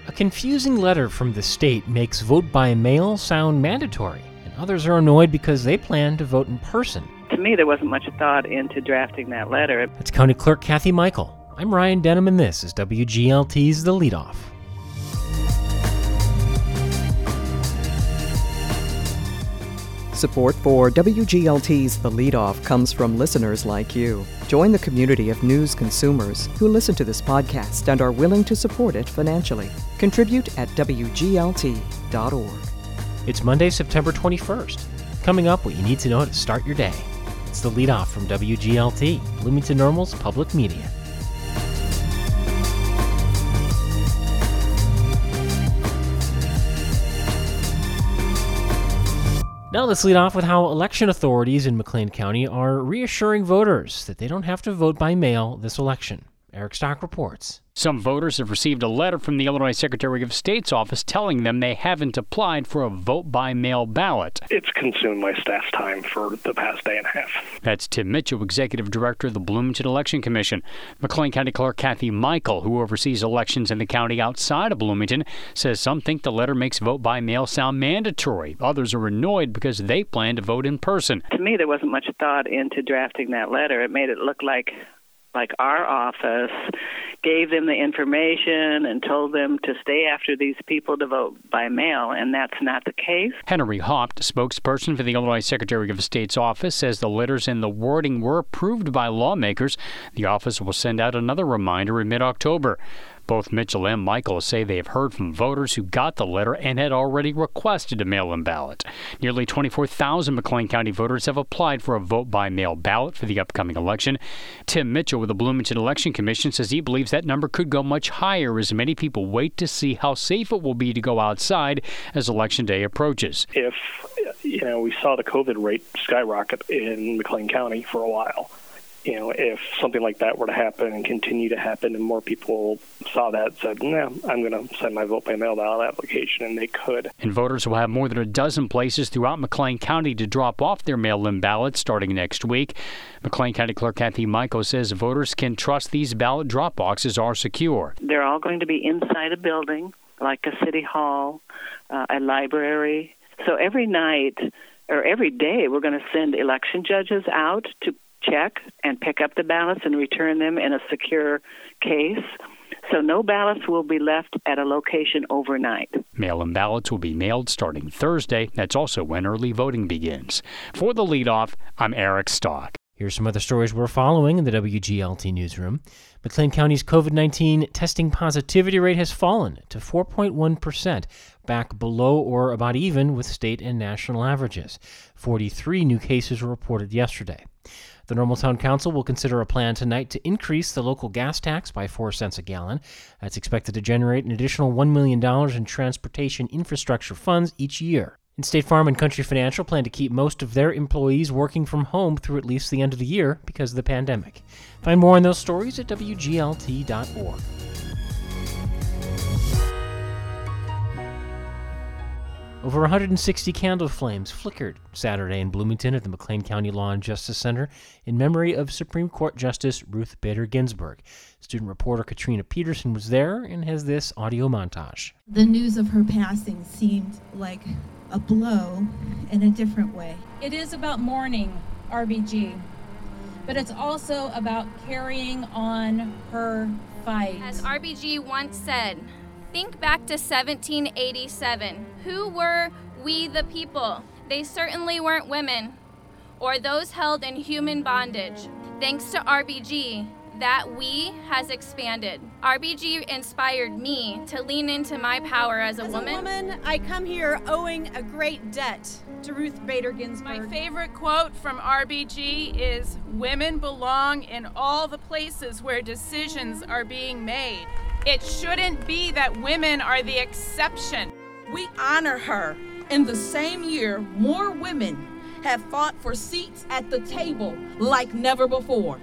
A confusing letter from the state makes vote by mail sound mandatory, and others are annoyed because they plan to vote in person. To me, there wasn't much thought into drafting that letter. That's County Clerk Kathy Michael. I'm Ryan Denham, and this is WGLT's The Leadoff. Support for WGLT's The Leadoff comes from listeners like you. Join the community of news consumers who listen to this podcast and are willing to support it financially. Contribute at WGLT.org. It's Monday, September 21st. Coming up, what you need to know to start your day. It's The Leadoff from WGLT, Bloomington Normal's public media. Now let's lead off with how election authorities in McLean County are reassuring voters that they don't have to vote by mail this election. Eric Stock reports. Some voters have received a letter from the Illinois Secretary of State's office telling them they haven't applied for a vote-by-mail ballot. It's consumed my staff's time for the past day and a half. That's Tim Mitchell, Executive Director of the Bloomington Election Commission. McLean County Clerk Kathy Michael, who oversees elections in the county outside of Bloomington, says some think the letter makes vote-by-mail sound mandatory. Others are annoyed because they plan to vote in person. To me, there wasn't much thought into drafting that letter. It made it look like our office gave them the information and told them to stay after these people to vote by mail, and that's not the case. Henry Haupt, spokesperson for the Illinois Secretary of State's office, says the letters and the wording were approved by lawmakers. The office will send out another reminder in mid-October. Both Mitchell and Michael say they have heard from voters who got the letter and had already requested a mail-in ballot. Nearly 24,000 McLean County voters have applied for a vote-by-mail ballot for the upcoming election. Tim Mitchell with the Bloomington Election Commission says he believes that number could go much higher as many people wait to see how safe it will be to go outside as Election Day approaches. If, we saw the COVID rate skyrocket in McLean County for a while. If something like that were to happen and continue to happen and more people saw that and said, no, I'm going to send my vote-by-mail ballot application, and they could. And voters will have more than a dozen places throughout McLean County to drop off their mail-in ballots starting next week. McLean County Clerk Kathy Michael says voters can trust these ballot drop boxes are secure. They're all going to be inside a building, like a city hall, a library. So every night or every day we're going to send election judges out to check and pick up the ballots and return them in a secure case. So no ballots will be left at a location overnight. Mail-in ballots will be mailed starting Thursday. That's also when early voting begins. For The Leadoff, I'm Eric Stock. Here's some other stories we're following in the WGLT newsroom. McLean County's COVID-19 testing positivity rate has fallen to 4.1%, back below or about even with state and national averages. 43 new cases were reported yesterday. The Normaltown Council will consider a plan tonight to increase the local gas tax by 4 cents a gallon. That's expected to generate an additional $1 million in transportation infrastructure funds each year. And State Farm and Country Financial plan to keep most of their employees working from home through at least the end of the year because of the pandemic. Find more on those stories at WGLT.org. Over 160 candle flames flickered Saturday in Bloomington at the McLean County Law and Justice Center in memory of Supreme Court Justice Ruth Bader Ginsburg. Student reporter Katrina Peterson was there and has this audio montage. The news of her passing seemed like a blow in a different way. It is about mourning RBG, but it's also about carrying on her fight. As RBG once said, think back to 1787. Who were we the people? They certainly weren't women or those held in human bondage. Thanks to RBG, that we has expanded. RBG inspired me to lean into my power as a woman. As a woman, I come here owing a great debt to Ruth Bader Ginsburg. My favorite quote from RBG is, "Women belong in all the places where decisions are being made. It shouldn't be that women are the exception." We honor her. In the same year, more women have fought for seats at the table like never before.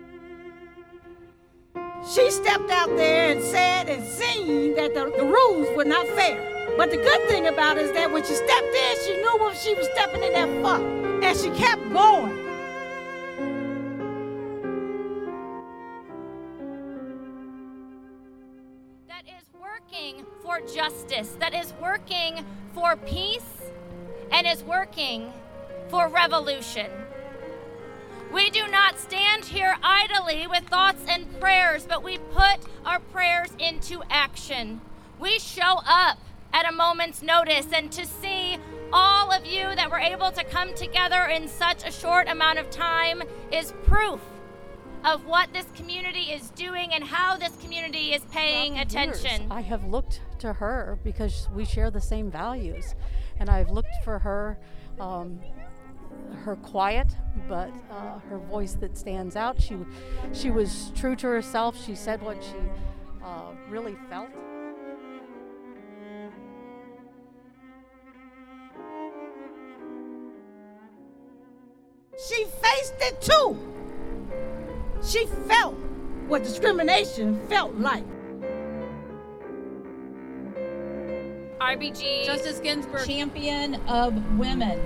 She stepped out there and said and seen that the rules were not fair. But the good thing about it is that when she stepped in, she knew what she was stepping in there for. And she kept going. That is working for justice, that is working for peace, and is working for revolution. We do not stand here idly with thoughts and prayers, but we put our prayers into action. We show up at a moment's notice, and to see all of you that were able to come together in such a short amount of time is proof of what this community is doing and how this community is paying attention. I have looked to her because we share the same values, and I've looked for her, her quiet, but her voice that stands out. She was true to herself. She said what she really felt. She faced it too. She felt what discrimination felt like. RBG Justice Ginsburg, champion of women.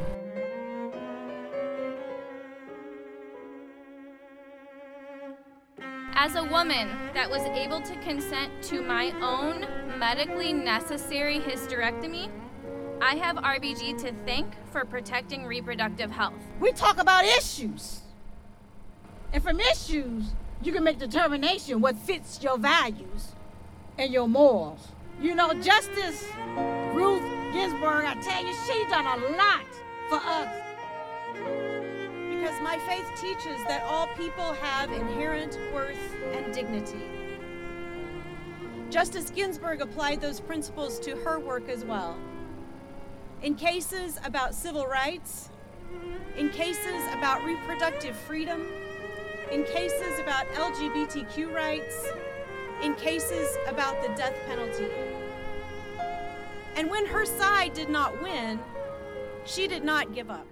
As a woman that was able to consent to my own medically necessary hysterectomy, I have RBG to thank for protecting reproductive health. We talk about issues. And from issues, you can make determination what fits your values and your morals. You know, Justice Ruth Ginsburg, I tell you, she's done a lot for us. Because my faith teaches that all people have inherent worth and dignity. Justice Ginsburg applied those principles to her work as well. In cases about civil rights, in cases about reproductive freedom, in cases about LGBTQ rights, in cases about the death penalty. And when her side did not win, she did not give up.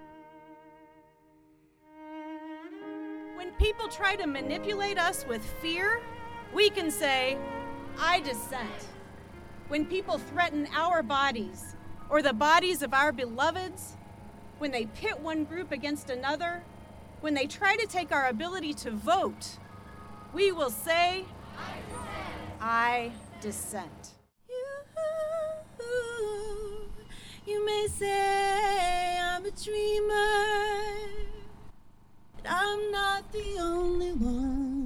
When people try to manipulate us with fear, we can say, I dissent. When people threaten our bodies, or the bodies of our beloveds, when they pit one group against another, when they try to take our ability to vote, we will say, I dissent. You may say I'm a dreamer, but I'm not the only one.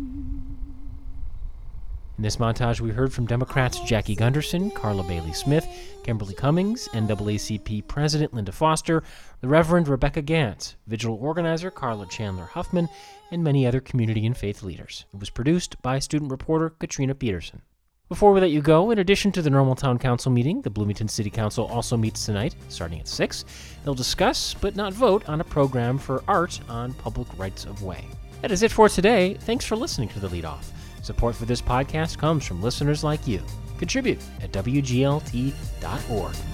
In this montage, we heard from Democrats Jackie Gunderson, Carla Bailey Smith, Kimberly Cummings, NAACP President Linda Foster, the Reverend Rebecca Gantz, Vigil organizer Carla Chandler Huffman, and many other community and faith leaders. It was produced by student reporter Katrina Peterson. Before we let you go, in addition to the normal town council meeting, the Bloomington City Council also meets tonight, starting at 6. They'll discuss, but not vote, on a program for art on public rights of way. That is it for today. Thanks for listening to The Lead Off. Support for this podcast comes from listeners like you. Contribute at WGLT.org.